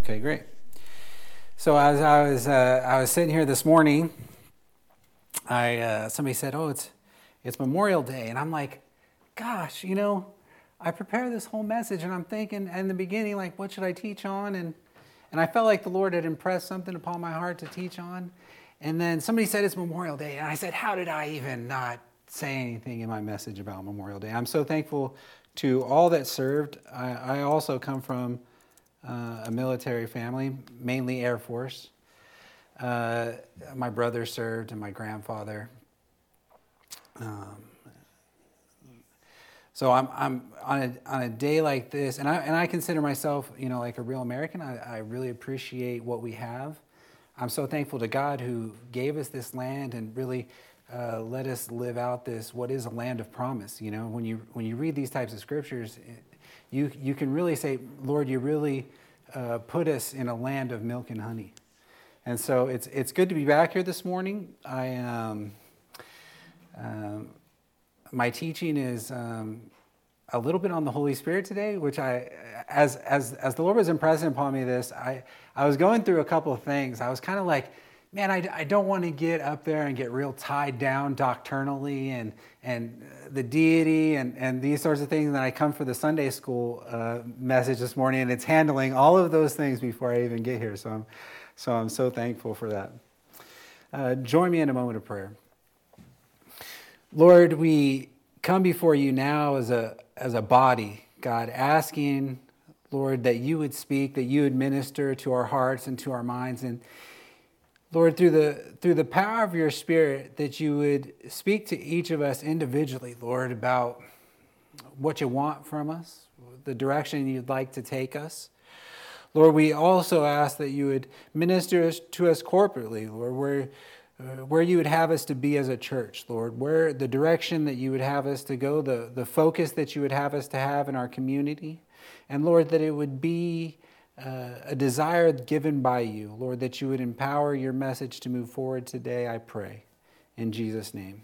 Okay, great. So as I was sitting here this morning, somebody said, "Oh, it's Memorial Day," and I'm like, "Gosh, I prepared this whole message, and I'm thinking in the beginning, like, what should I teach on?" And I felt like the Lord had impressed something upon my heart to teach on. And then somebody said it's Memorial Day, and I said, "How did I even not say anything in my message about Memorial Day?" I'm so thankful to all that served. I also come from a military family, mainly Air Force. My brother served and my grandfather. So I'm on a day like this, and I consider myself, like a real American. I really appreciate what we have. I'm so thankful to God who gave us this land and really let us live out this what is a land of promise. When you read these types of scriptures, you can really say, Lord, you really put us in a land of milk and honey. And so it's good to be back here this morning. My teaching is a little bit on the Holy Spirit today, which as the Lord was impressing upon me this, I was going through a couple of things. I was kind of like, man, I don't want to get up there and get real tied down doctrinally and the deity and these sorts of things. And then I come for the Sunday school message this morning, and it's handling all of those things before I even get here. So I'm so thankful for that. Join me in a moment of prayer. Lord, we come before you now as a body, God, asking, Lord, that you would speak, that you would minister to our hearts and to our minds, and Lord, through the power of your Spirit, that you would speak to each of us individually, Lord, about what you want from us, the direction you'd like to take us. Lord, we also ask that you would minister to us corporately, Lord, where you would have us to be as a church, Lord, where the direction that you would have us to go, the focus that you would have us to have in our community. And Lord, that it would be a desire given by you, Lord, that you would empower your message to move forward today, I pray, in Jesus' name.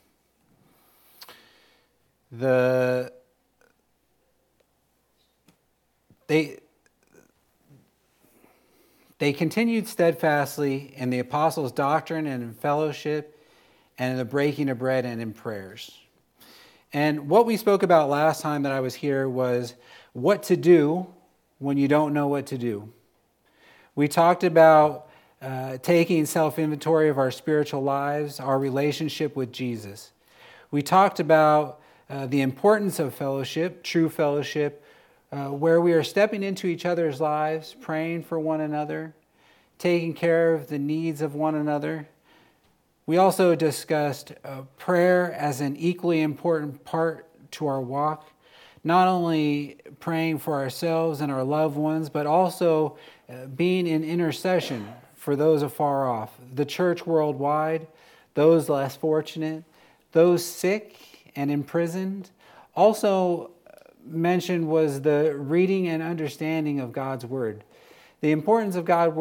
They continued steadfastly in the apostles' doctrine and in fellowship and in the breaking of bread and in prayers. And what we spoke about last time that I was here was what to do when you don't know what to do. We talked about taking self-inventory of our spiritual lives, our relationship with Jesus. We talked about the importance of fellowship, true fellowship, where we are stepping into each other's lives, praying for one another, taking care of the needs of one another. We also discussed prayer as an equally important part to our walk, not only praying for ourselves and our loved ones, but also being in intercession for those afar off, the church worldwide, those less fortunate, those sick and imprisoned. Also mentioned was the reading and understanding of God's Word. The importance of God's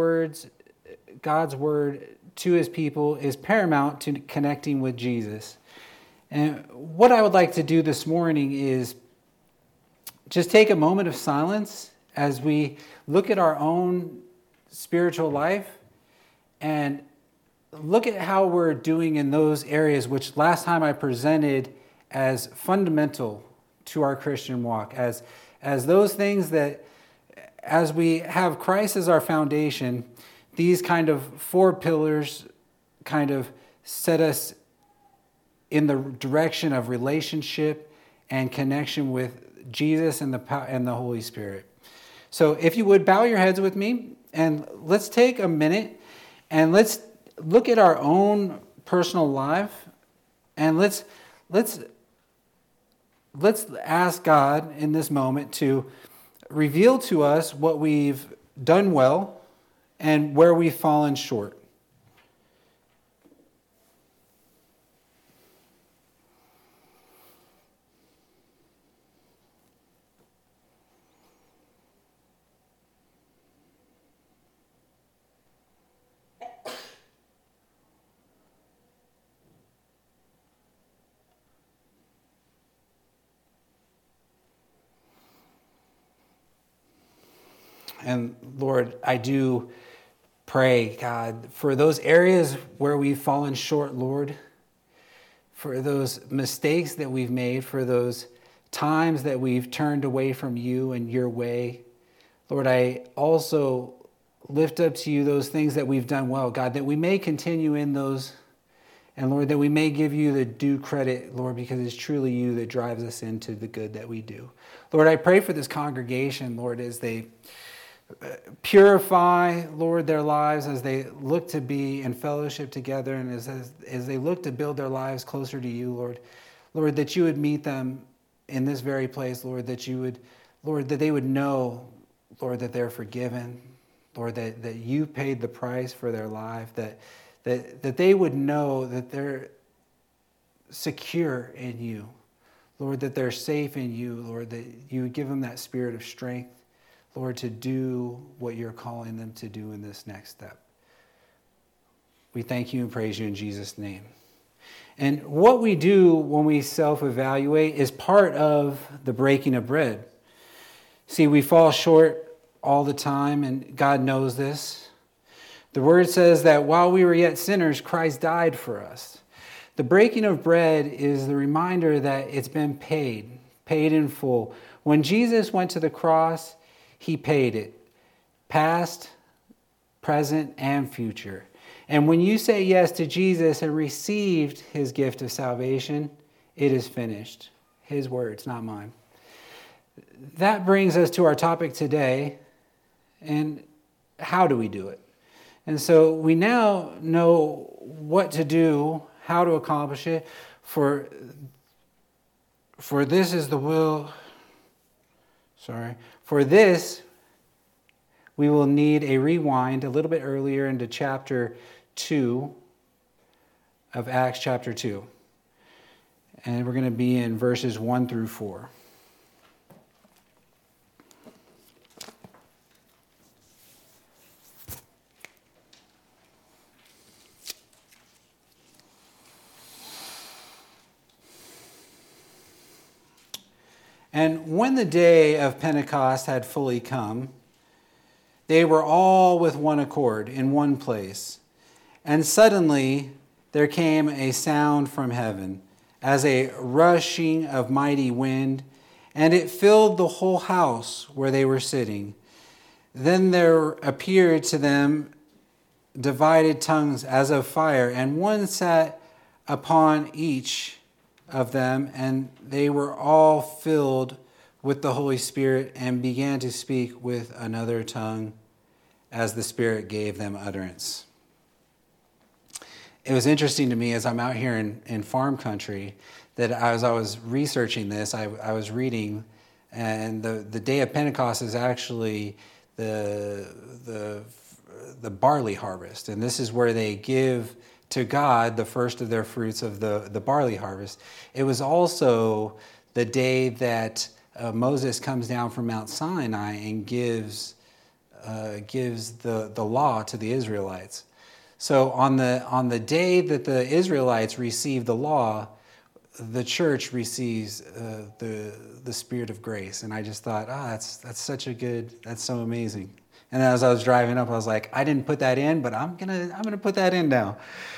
Word to His people is paramount to connecting with Jesus. And what I would like to do this morning is just take a moment of silence as we look at our own spiritual life and look at how we're doing in those areas which last time I presented as fundamental to our Christian walk, as those things that, as we have Christ as our foundation, these kind of four pillars kind of set us in the direction of relationship and connection with Jesus and the Holy Spirit. So if you would bow your heads with me, and let's take a minute and let's look at our own personal life, and let's ask God in this moment to reveal to us what we've done well and where we've fallen short. And Lord, I do pray, God, for those areas where we've fallen short, Lord, for those mistakes that we've made, for those times that we've turned away from you and your way. Lord, I also lift up to you those things that we've done well, God, that we may continue in those. And Lord, that we may give you the due credit, Lord, because it's truly you that drives us into the good that we do. Lord, I pray for this congregation, Lord, as they purify, Lord, their lives, as they look to be in fellowship together, and as they look to build their lives closer to you, Lord. Lord, that you would meet them in this very place, Lord, that they would know, Lord, that they're forgiven, Lord, that you paid the price for their life, that they would know that they're secure in you. Lord, that they're safe in you. Lord, that you would give them that spirit of strength, Lord, to do what you're calling them to do in this next step. We thank you and praise you in Jesus' name. And what we do when we self-evaluate is part of the breaking of bread. See, we fall short all the time, and God knows this. The word says that while we were yet sinners, Christ died for us. The breaking of bread is the reminder that it's been paid in full. When Jesus went to the cross, he paid it, past, present, and future. And when you say yes to Jesus and received his gift of salvation, it is finished. His words, not mine. That brings us to our topic today, and how do we do it? And so we now know what to do, how to accomplish it. For this is the will. For this, we will need a rewind a little bit earlier into chapter 2 of Acts chapter 2. And we're going to be in verses 1 through 4. And when the day of Pentecost had fully come, they were all with one accord in one place. And suddenly there came a sound from heaven, as a rushing of mighty wind, and it filled the whole house where they were sitting. Then there appeared to them divided tongues as of fire, and one sat upon each of them, and they were all filled with the Holy Spirit and began to speak with another tongue as the Spirit gave them utterance. It was interesting to me as I'm out here in farm country that as I was researching this, I was reading, and the day of Pentecost is actually the barley harvest, and this is where they give to God the first of their fruits of the barley harvest. It was also the day that Moses comes down from Mount Sinai and gives the law to the Israelites. So on the day that the Israelites receive the law, the church receives the Spirit of grace. And I just thought, that's so amazing. And as I was driving up, I was like, I didn't put that in, but I'm gonna put that in now.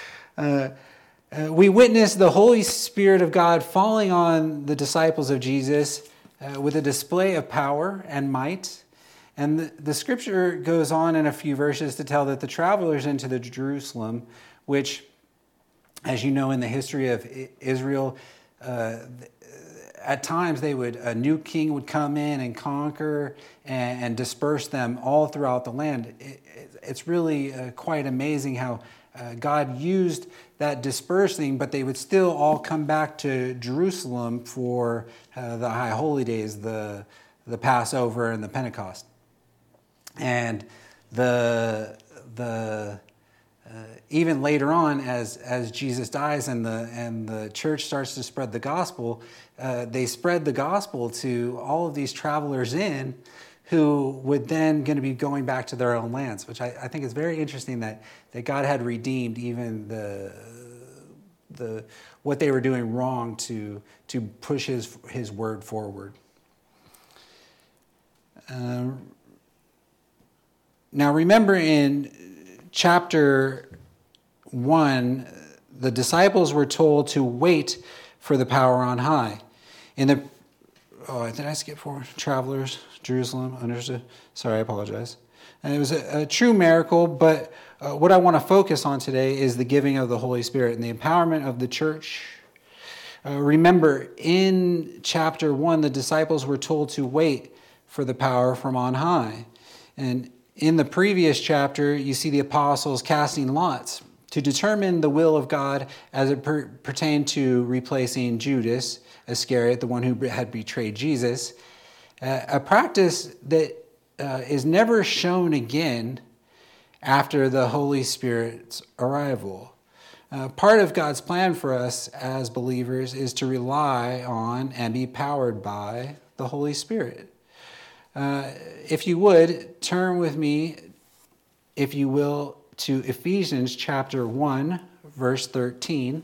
We witnessed the Holy Spirit of God falling on the disciples of Jesus with a display of power and might. And the scripture goes on in a few verses to tell that the travelers into the Jerusalem, which, as you know, in the history of Israel, at times a new king would come in and conquer and disperse them all throughout the land. It's really quite amazing how God used that dispersing, but they would still all come back to Jerusalem for the High Holy Days, the Passover and the Pentecost. And even later on, as Jesus dies and the church starts to spread the gospel, they spread the gospel to all of these travelers in who would then going to be going back to their own lands, which I think is very interesting that God had redeemed even the what they were doing wrong to push his word forward. Now remember in chapter 1, the disciples were told to wait for the power on high. Did I skip forward? Travelers, Jerusalem, understood. Sorry, I apologize. And it was a true miracle, but what I want to focus on today is the giving of the Holy Spirit and the empowerment of the church. Remember, in chapter 1, the disciples were told to wait for the power from on high. And in the previous chapter, you see the apostles casting lots to determine the will of God as it pertained to replacing Judas Iscariot, the one who had betrayed Jesus, a practice that is never shown again after the Holy Spirit's arrival. Part of God's plan for us as believers is to rely on and be powered by the Holy Spirit. If you would, turn with me, if you will, to Ephesians chapter 1, verse 13.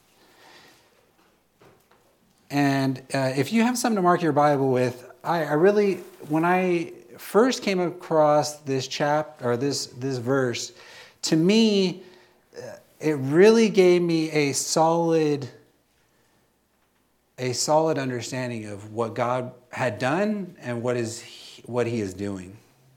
And if you have something to mark your Bible with, I really, when I first came across this chapter or this verse, to me, it really gave me a solid understanding of what God had done and what He is doing.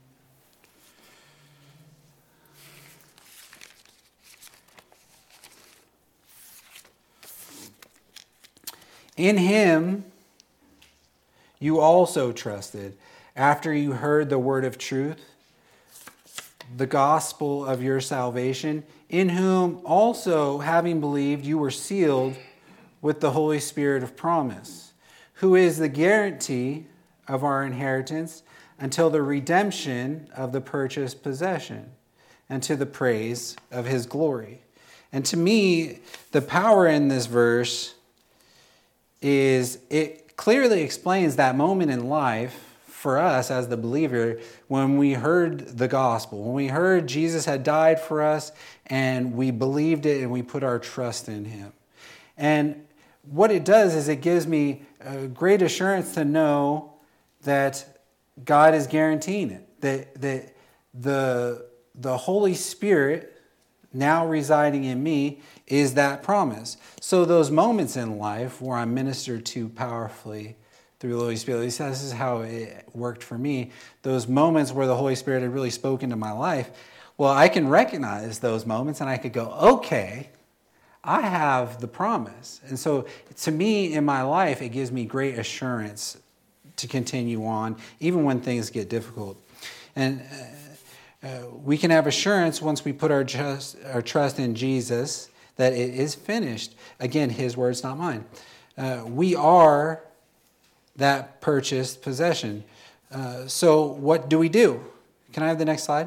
In Him, you also trusted, after you heard the word of truth, the gospel of your salvation, in whom also, having believed, you were sealed with the Holy Spirit of promise, who is the guarantee of our inheritance until the redemption of the purchased possession, and to the praise of His glory. And to me, the power in this verse is it clearly explains that moment in life for us as the believer when we heard the gospel, when we heard Jesus had died for us and we believed it and we put our trust in Him. And what it does is it gives me a great assurance to know that God is guaranteeing it, that the Holy Spirit now residing in me is that promise. So those moments in life where I'm ministered to powerfully through the Holy Spirit, at least this is how it worked for me, those moments where the Holy Spirit had really spoken to my life, well, I can recognize those moments and I could go, okay, I have the promise. And so to me in my life, it gives me great assurance to continue on, even when things get difficult. And we can have assurance once we put our trust in Jesus that it is finished. Again, His words, not mine. We are that purchased possession. So what do we do? Can I have the next slide?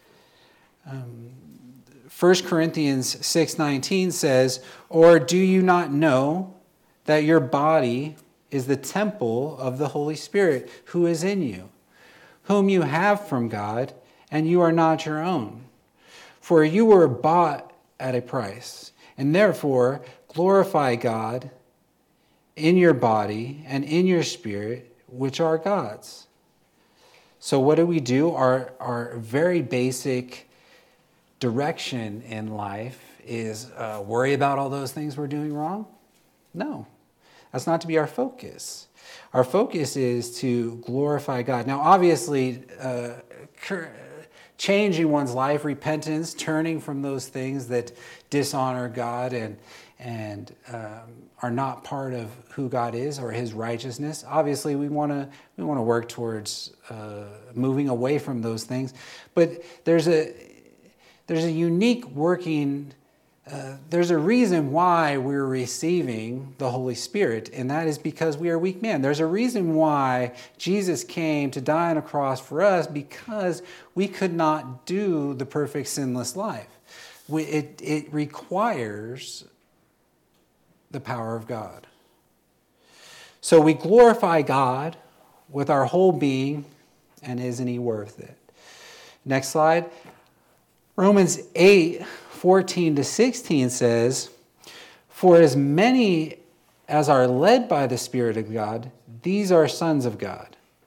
1 Corinthians 6:19 says, "Or do you not know that your body is the temple of the Holy Spirit who is in you, whom you have from God, and you are not your own? For you were bought at a price, and therefore glorify God in your body and in your spirit, which are God's." So what do? Our very basic direction in life is worry about all those things we're doing wrong? No, that's not to be our focus. Our focus is to glorify God. Now, obviously, changing one's life, repentance, turning from those things that dishonor God and are not part of who God is or His righteousness. Obviously, we want to work towards moving away from those things. But there's a unique working. There's a reason why we're receiving the Holy Spirit, and that is because we are weak men. There's a reason why Jesus came to die on a cross for us, because we could not do the perfect sinless life. It requires the power of God. So we glorify God with our whole being, and isn't He worth it? Next slide. Romans 8:14-16 says, "For as many as are led by the Spirit of God, these are sons of God.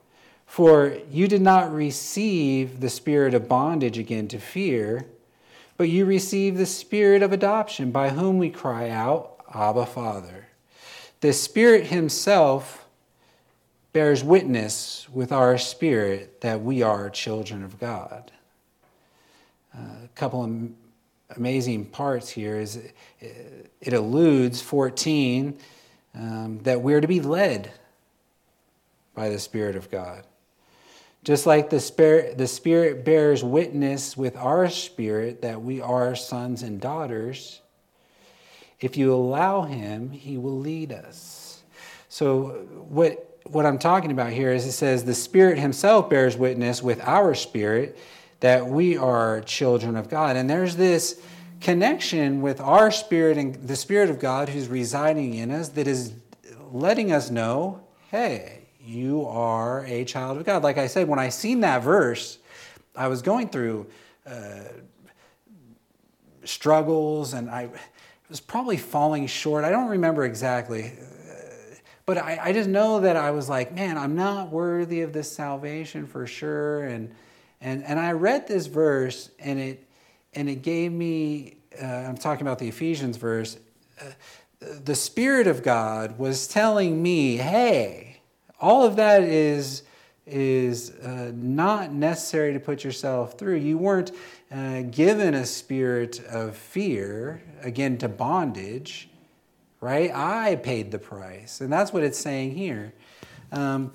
For you did not receive the spirit of bondage again to fear, but you received the spirit of adoption, by whom we cry out, Abba, Father. The Spirit himself bears witness with our spirit that we are children of God. A couple of amazing parts here is it alludes, 14, that we're to be led by the Spirit of God. Just like the Spirit bears witness with our spirit that we are sons and daughters, if you allow him, he will lead us. So what I'm talking about here is it says the Spirit himself bears witness with our spirit that we are children of God. And there's this connection with our spirit and the Spirit of God who's residing in us that is letting us know, hey, you are a child of God. Like I said, when I seen that verse, I was going through struggles and I was probably falling short. I don't remember exactly. But I just know that I was like, man, I'm not worthy of this salvation for sure. And I read this verse and it gave me, I'm talking about the Ephesians verse, the Spirit of God was telling me, hey, all of that is not necessary to put yourself through. You weren't given a spirit of fear, again, to bondage, right? I paid the price. And that's what it's saying here. John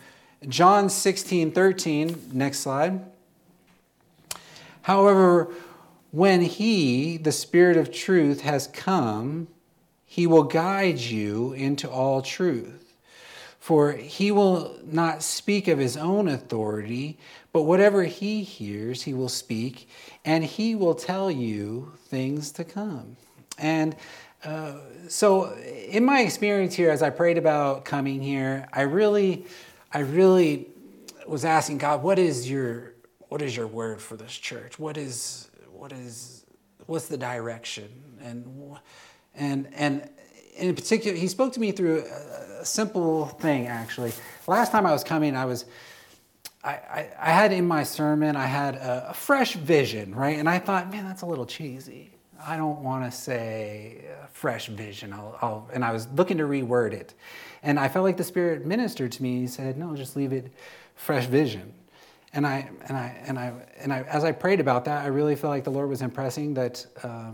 16:13, next slide. However, when he, the Spirit of truth, has come, he will guide you into all truth. For he will not speak of his own authority, but whatever he hears, he will speak, and he will tell you things to come. And so in my experience here, as I prayed about coming here, I really was asking God, what is your word for this church? What's the direction? And in particular, he spoke to me through a simple thing, actually. Last time I was coming, I had in my sermon, I had a fresh vision, right? And I thought, man, that's a little cheesy. I don't want to say fresh vision. And I was looking to reword it. And I felt like the Spirit ministered to me. He said, no, just leave it fresh vision. And as I prayed about that, I really felt like the Lord was impressing that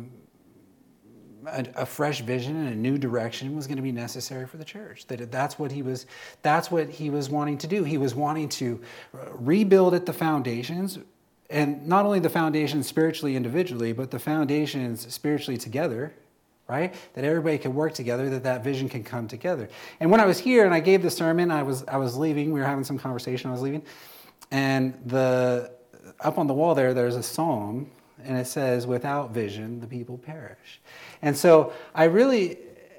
a fresh vision and a new direction was going to be necessary for the church. That's what he was wanting to do. He was wanting to rebuild at the foundations, and not only the foundations spiritually individually, but the foundations spiritually together, right? That everybody can work together, that vision can come together. And when I was here and I gave the sermon, I was leaving. We were having some conversation. I was leaving, and up on the wall there's a psalm. And it says, without vision, the people perish. And so I really,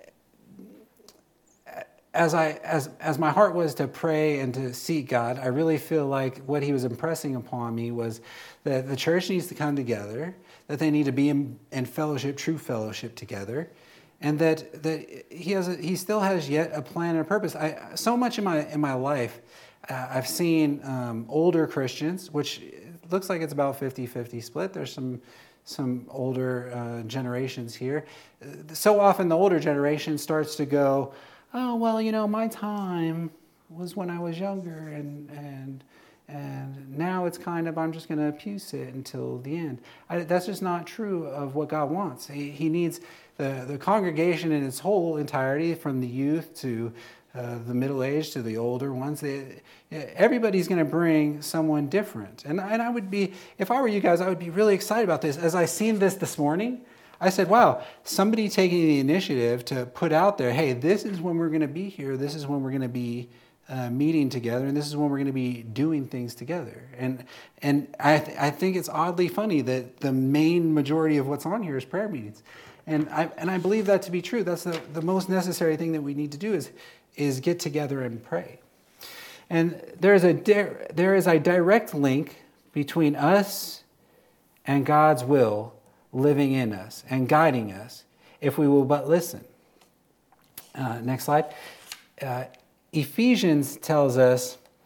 as my heart was to pray and to seek God, I really feel like what he was impressing upon me was that the church needs to come together, that they need to be in fellowship, true fellowship together, and that he still has yet a plan and a purpose. So much in my life, I've seen older Christians, which looks like it's about 50-50 split. There's some older generations here. So often the older generation starts to go, oh, well, my time was when I was younger, and now it's kind of, I'm just going to pew sit until the end. That's just not true of what God wants. He needs the congregation in its whole entirety, from the youth to the middle age to the older ones. Everybody's going to bring someone different. And I would be, if I were you guys, I would be really excited about this. As I seen this morning, I said, wow, somebody taking the initiative to put out there, hey, this is when we're going to be here. This is when we're going to be meeting together. And this is when we're going to be doing things together. And I think it's oddly funny that the main majority of what's on here is prayer meetings. And I believe that to be true. That's the most necessary thing that we need to do is get together and pray. And there is a direct link between us and God's will living in us and guiding us if we will but listen. Next slide. Ephesians tells us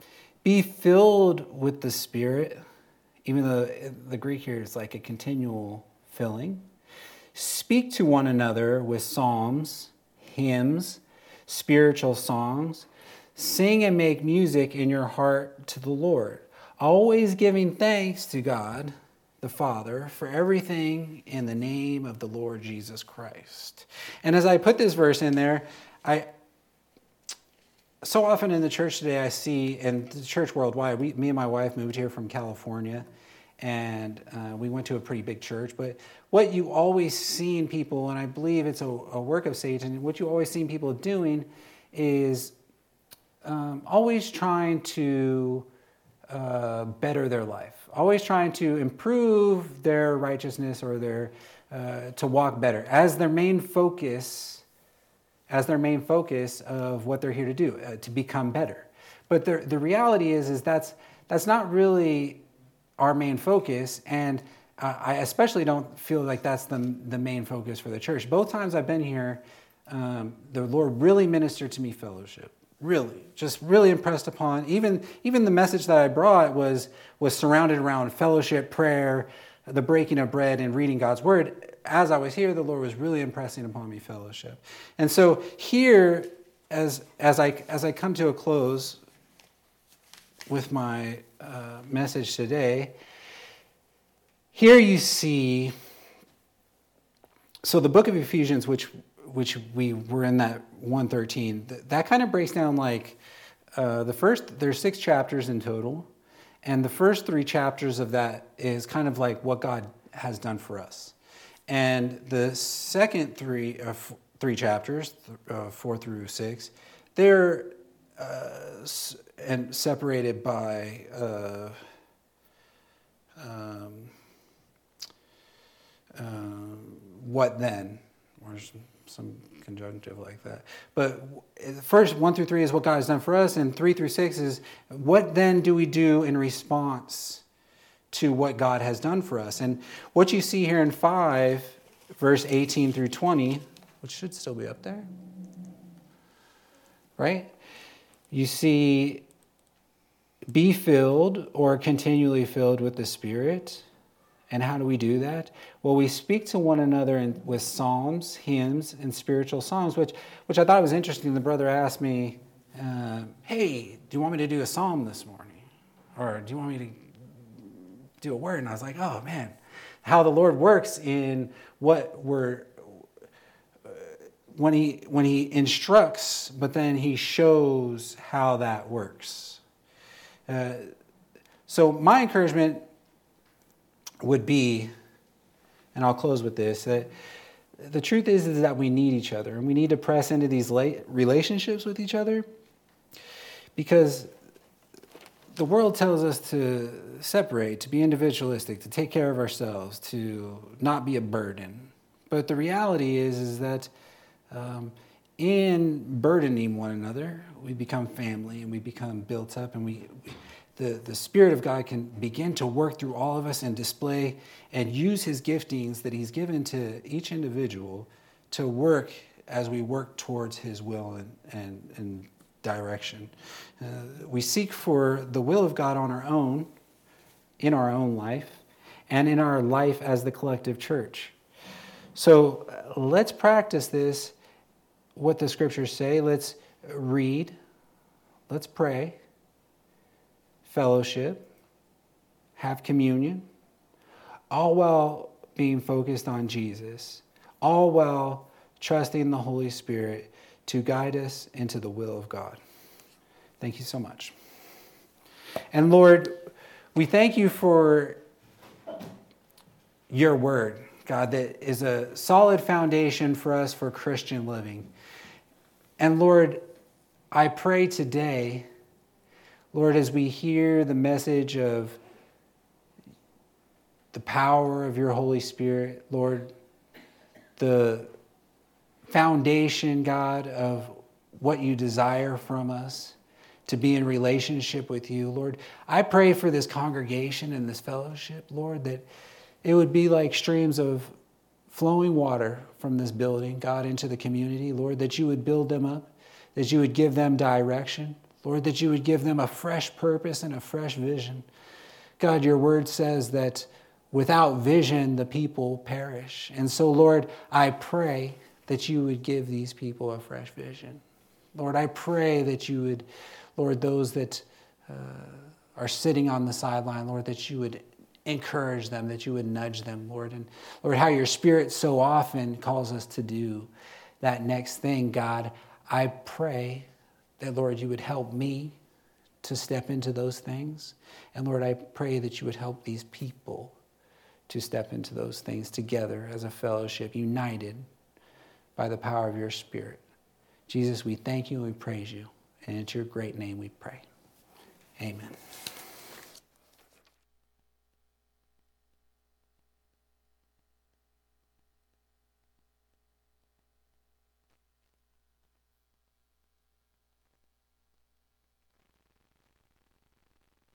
Be filled with the Spirit, even though the Greek here is like a continual filling. Speak to one another with psalms, hymns, spiritual songs. Sing and make music in your heart to the Lord, always giving thanks to God the Father for everything in the name of the Lord Jesus Christ. And as I put this verse in there, so often in the church today I see, and the church worldwide, me and my wife moved here from California, and we went to a pretty big church, but what you always see in people, and I believe it's a work of Satan, what you always see people doing is always trying to better their life, always trying to improve their righteousness or their to walk better as their main focus of what they're here to do, to become better. But the reality is that's not really our main focus, and I especially don't feel like that's the main focus for the church. Both times I've been here, the Lord really ministered to me fellowship. Really impressed upon. Even the message that I brought was surrounded around fellowship, prayer, the breaking of bread, and reading God's word. As I was here, the Lord was really impressing upon me fellowship. And so here, as I come to a close with my message today, here you see, so the book of Ephesians, which we were in that 1:13, that kind of breaks down like there's 6 chapters in total, and the first 3 chapters of that is kind of like what God has done for us. And the second 3 chapters, 4 through 6, they're and separated by what then, or some conjunctive like that. But first 1 through 3 is what God has done for us, and 3 through 6 is what then do we do in response to what God has done for us. And what you see here in 5, verse 18 through 20, which should still be up there, right? You see, be filled or continually filled with the Spirit. And how do we do that? Well, we speak to one another with psalms, hymns, and spiritual songs, which I thought was interesting. The brother asked me, hey, do you want me to do a psalm this morning? Or do you want me to do a word? And I was like, oh man, how the Lord works in what we're, when he instructs, but then he shows how that works. So my encouragement would be, and I'll close with this, that the truth is that we need each other, and we need to press into these relationships with each other, because the world tells us to separate, to be individualistic, to take care of ourselves, to not be a burden. But the reality is that in burdening one another, we become family and we become built up, and the Spirit of God can begin to work through all of us and display and use His giftings that He's given to each individual to work as we work towards His will and direction. We seek for the will of God on our own, in our own life, and in our life as the collective church. So let's practice this, what the scriptures say. Let's read, let's pray, fellowship, have communion, all while being focused on Jesus, all while trusting the Holy Spirit to guide us into the will of God. Thank you so much. And Lord, we thank you for your word, God, that is a solid foundation for us for Christian living. And Lord, I pray today, Lord, as we hear the message of the power of your Holy Spirit, Lord, the foundation, God, of what you desire from us to be in relationship with you, Lord, I pray for this congregation and this fellowship, Lord, that it would be like streams of flowing water from this building, God, into the community, Lord, that you would build them up, that you would give them direction, Lord, that you would give them a fresh purpose and a fresh vision. God, your word says that without vision, the people perish. And so, Lord, I pray that you would give these people a fresh vision. Lord, I pray that you would, Lord, those that are sitting on the sideline, Lord, that you would encourage them, that you would nudge them, Lord. And Lord, how your Spirit so often calls us to do that next thing, God, I pray that, Lord, you would help me to step into those things. And Lord, I pray that you would help these people to step into those things together as a fellowship, united by the power of your Spirit. Jesus, we thank you and we praise you. And it's your great name we pray. Amen.